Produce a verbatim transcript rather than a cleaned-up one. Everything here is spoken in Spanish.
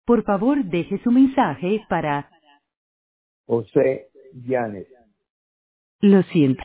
Por favor, deje su mensaje para... José Llanes. Lo siento.